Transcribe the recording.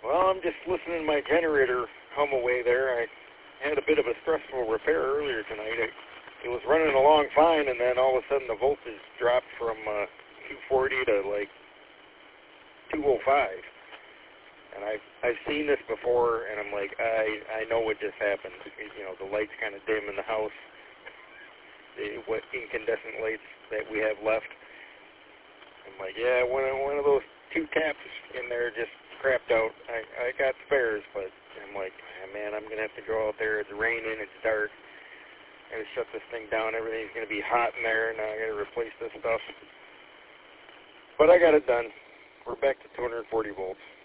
Well, I'm just listening to my generator hum away there. I had a bit of a stressful repair earlier tonight. It was running along fine, and then all of a sudden the voltage dropped from 240 to like 205. And I've seen this before, and I'm like, I know what just happened. You know, the lights kind of dim in the house, what incandescent lights that we have left. I'm like, yeah, one of those two taps in there just crapped out. I got spares, but I'm like, man, I'm going to have to go out there. It's raining, it's dark. I'm going to shut this thing down. Everything's going to be hot in there. Now I got to replace this stuff. But I got it done. We're back to 240 volts.